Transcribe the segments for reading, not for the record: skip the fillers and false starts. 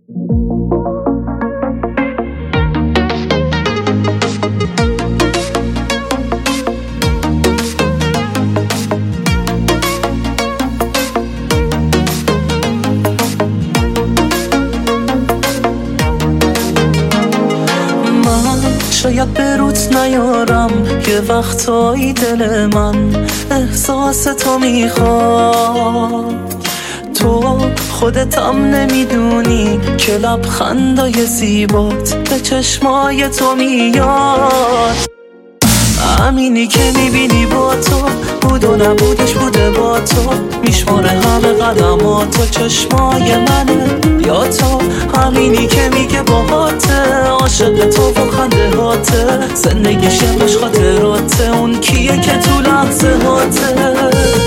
شاید به روت نیارم، یه وقتایی دل من احساس تو میخواد. تو خودتم نمیدونی که لبخندای زیبات به چشمای تو میاد. همینی که میبینی با تو بود و نبودش بوده با تو، میشماره همه قدماتو چشمای منه یا تو. همینی که میگه باهاته، عاشق تو و خنده هاته، زندگیش مش خاطراته، اون کیه که تو لحظه هاته.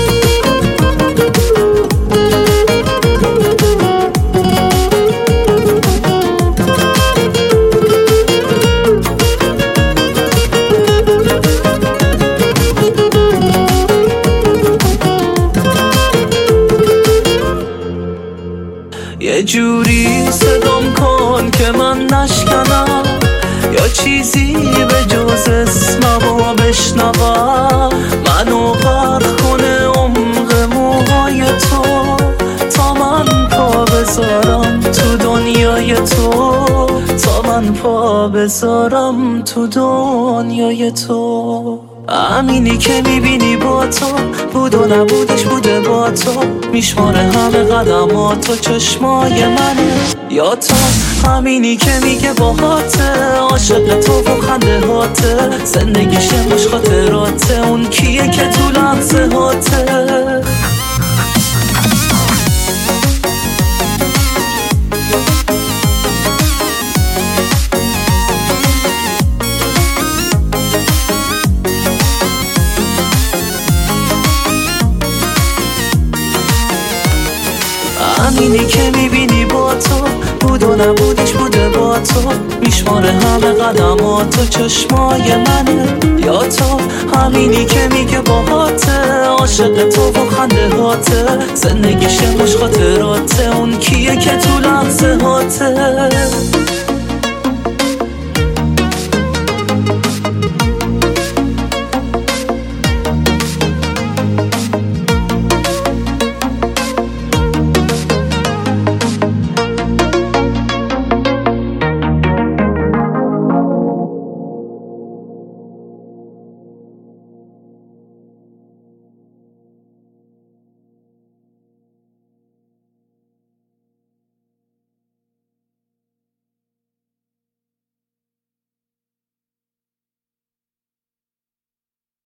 یه جوری صدام کن که من نشکنم، یا چیزی به جز اسممو بشنوم. منو غرق کنه عمق موهای تو، تا من پا بذارم تو دنیای تو، تا من پا بذارم تو دنیای تو. همینی که میبینی با تو بود و نبودش بوده با تو، میشماره همه قدماتو چشمای منه یا تو. همینی که میگه باهاته، عاشق تو و خنده هاته، زندگیش مش خاطراته، اون کیه که تو لحظه هاته. همینی که میبینی با تو بود و نبودش بوده با تو، میشماره همه قدماتو چشمای منه یا تو. همینی که میگه باهاته، عاشق تو و خنده هاته، زندگیش مش خاطراته، اون کیه که تو لحظه هاته.